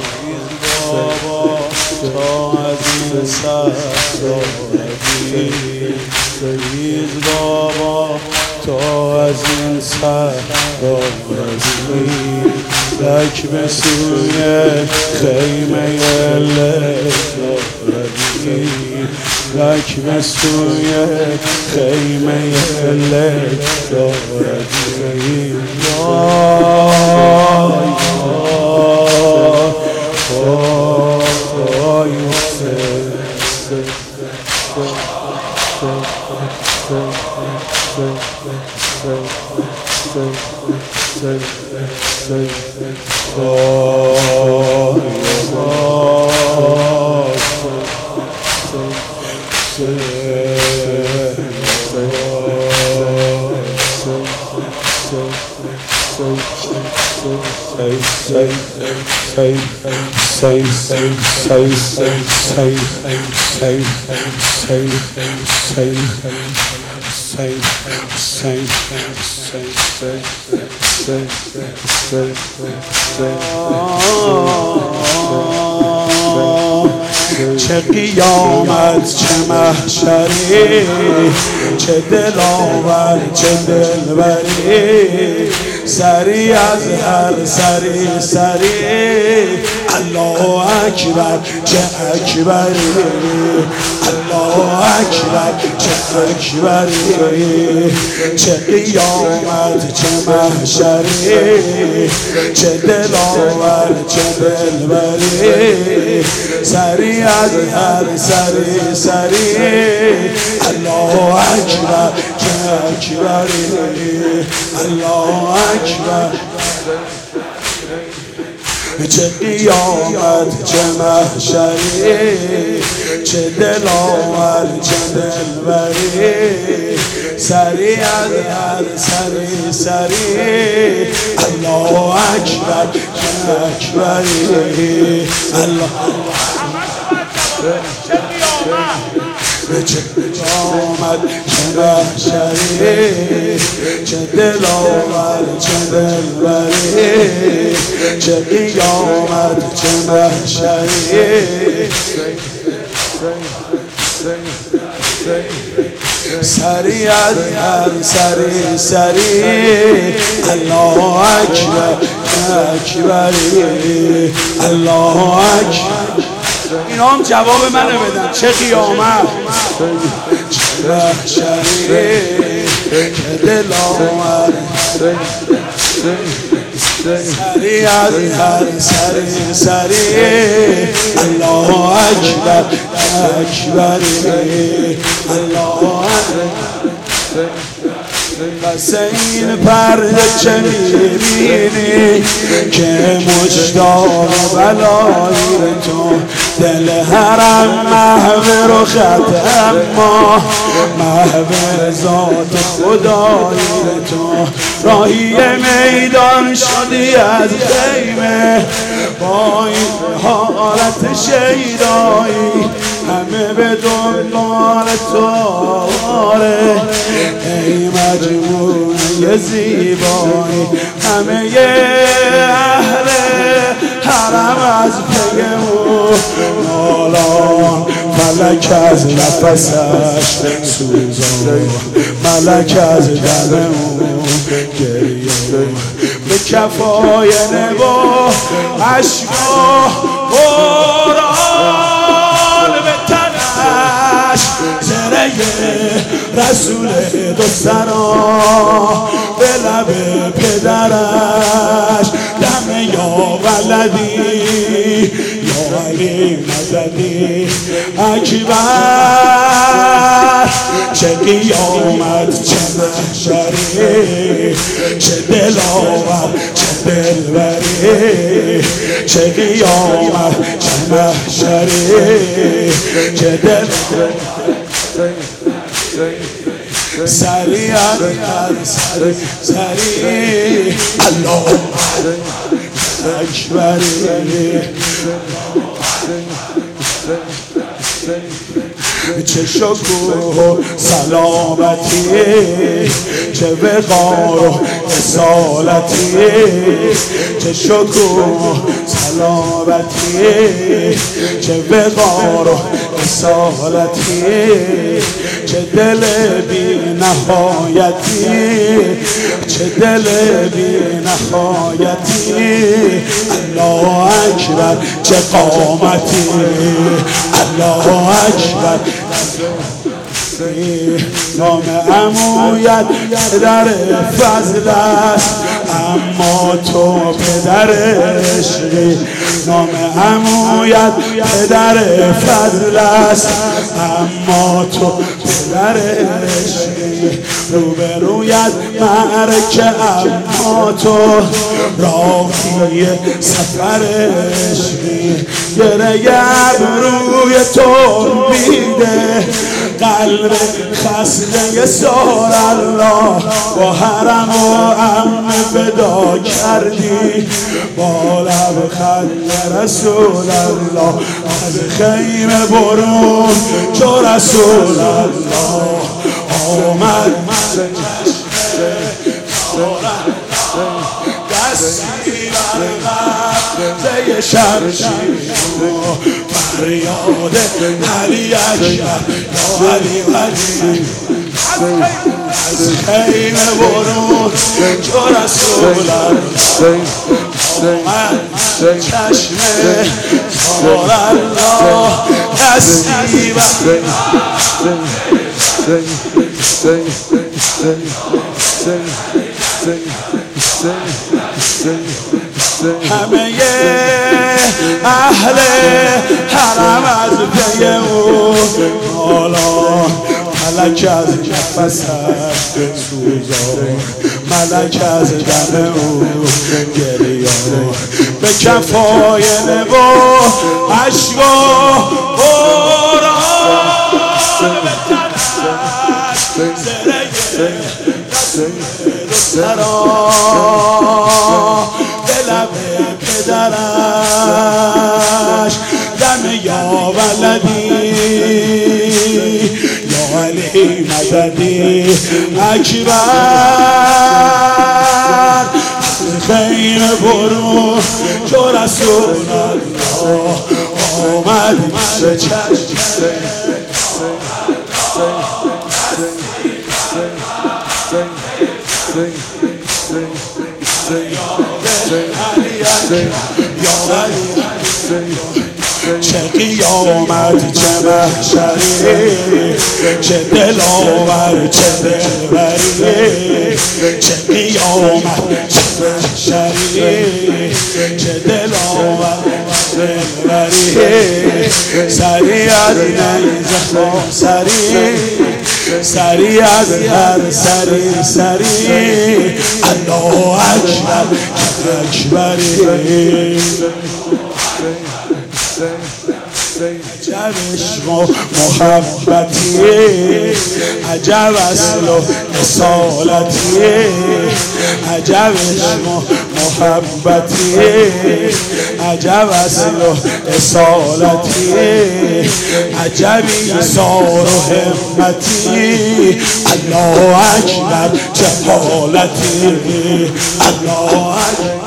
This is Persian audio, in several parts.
بابا تا از این سر دارگی ریز بابا تا از این سر دارگی لک به سوی خیمه لکتارگی لک به سوی خیمه لکتارگی چه قیامت چه محشری چه دلاور چه دلبری سری از هر سری سری الله اکبر چه اکبری الله اکبر چه اکبری چه قیامت چه محشری چه دلاور چه دلبری سری از هر سری سری الله اکبر چه اکبری الله اکبر چه قیامت چه محشری چه دلاور چه دلبری سری از هر سری سری الله اکبر چه اکبری الله چه قیامت چه محشری چه دلاور چه دلبری چه قیامت چه محشری سری از هر سری سری الله اکبر اکبری الله اکبر اینا هم جواب منو بدن چه قیامت چه محشری چه دلاور سری از هر سری سری الله اکبر اکبری الله اکبر پس این پرده چه میبینی که مشتاق بلای تو دل حرم محو رو خط اما محو ذات خدای تو راهی میدان شدی از خیمه با این حالت شیدایی همه به دنبال تو ای مجموعه زیبایی همه اهل حرم از پیمون نالان ملک از نفسش سوزان ملک از دممون گریه به کفای نبا عشقا قرآن به تنش زره رسول دو سرا به لب پدرش دم یا ولدی یا علی مددی اکبر چه قیامت چه محشری چه دلاور چه دلبری چه قیامت چه محشری چه دلاور سری سری سری الله اکبری چه شکوه و سلامتی چه وقار و اصالتی چه شکوه و صلابتی، چه وقار و اصالتی، چه دل بی نهایتی، چه دل بی نهایتی. الله اکبر چه قامتی، الله اکبر. نام عمویت پدر فضل است، اما تو پدر عشقی. نام عمویت پدر فضل است، اما تو پدر عشقی. روبرویت معرکه، اما تو راهی سفر عشقی. گره ابروی تو میده قلب خسته سار الله، با حرم و عمه فدا کردی، با لبخند رسول الله. از خیمه برون چو رسول الله آمد، دستی برقم زی شمشیر و فریاد علی اکبر یا علی ولی. از خیمه برون چو رسول الله آمد، چشم سار الله دستی همه اهل حرم از پی او حالا ملک از نفس سوزان، ملک از دم او گریان، به کفای نبا عشق و باران به لب پدرش دم یا ولدی یا علی مددی اکبر. خیمه برون چو رسول الله آمد، به چشم چه قیامت چه محشری، چه دلاور چه دلبری، چه قیامت چه محشری، چه دلاور چه دلبری. سری از نیزه سری، سری از هر سری سری. الله اکبر اکبری. عجب عشق و محبتی، عجب اصل و اصالتی، عجب عشق و محبتی، عجب اصل و اصالتی، عجب ایثار و همتی. الله اکبر چه حالتی، الله اکبر.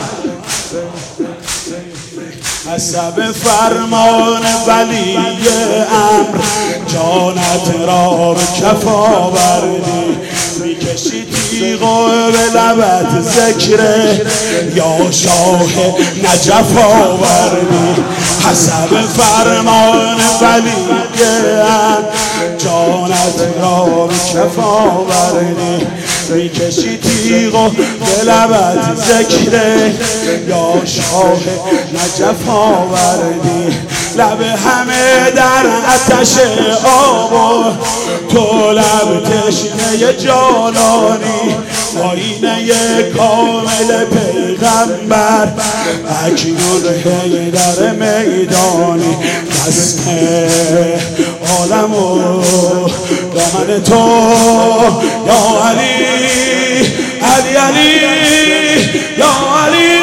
حسب فرمان ولی امر جانت را به کف آوردی، میکشی تیغ و به لبت ذکره یا شاه نجف آوردی. حسب فرمان ولی امر جانت را به کف آوردی، میکشی تیغ و به لبت ذکره یا شاه نجف آوردی. لب همه در آتش آب و تو لب تشنه جانانی، آینه کامل پیغمبر اکنون حیدر میدانی. دست عالم و دامن تو یا علی علی علی یا علی.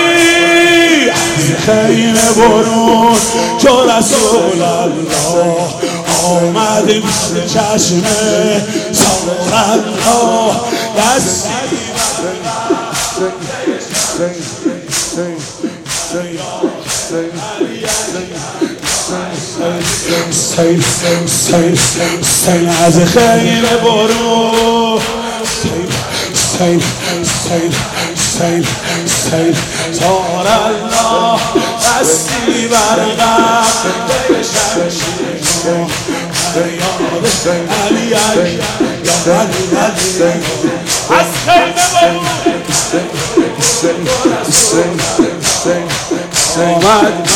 خیمه برون چو رسول الله آمد، چشم سار الله دستی حسین از خیمه برو حسین تار الله دستی برقم علی علی از خیمه برو آمد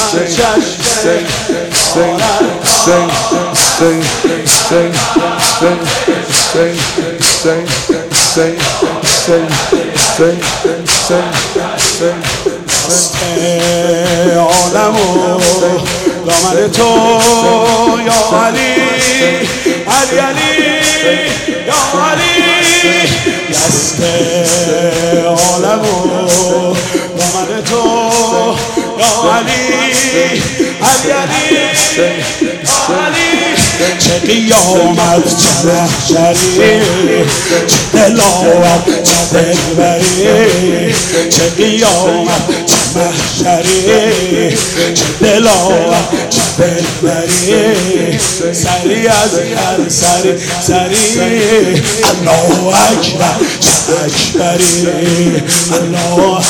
عالمو دامن تو یا علی علی علی یا علی دست عالمو دامن تو یا علی علی علی یا علی چه قیامت چه محشری چه دلاوت چه دلبری چه قیامت چه محشری چه دلاوت چه دلبری سری از هر سری الله اکبر چه اکبری الله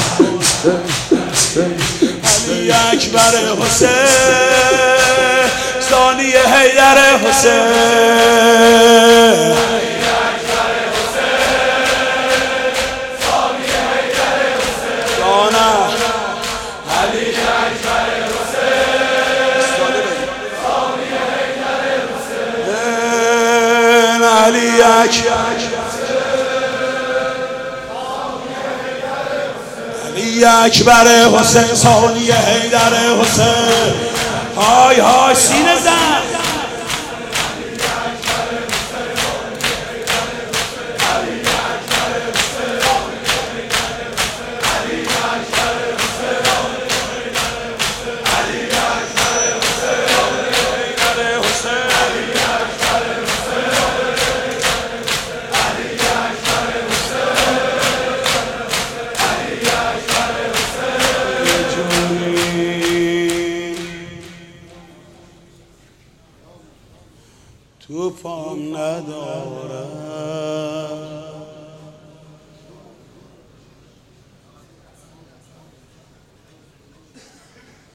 علی اکبر حسین ثانی حیدر حسین علی اکبر حسین ثانی حیدر حسین های های سینه زن تو پام ندارم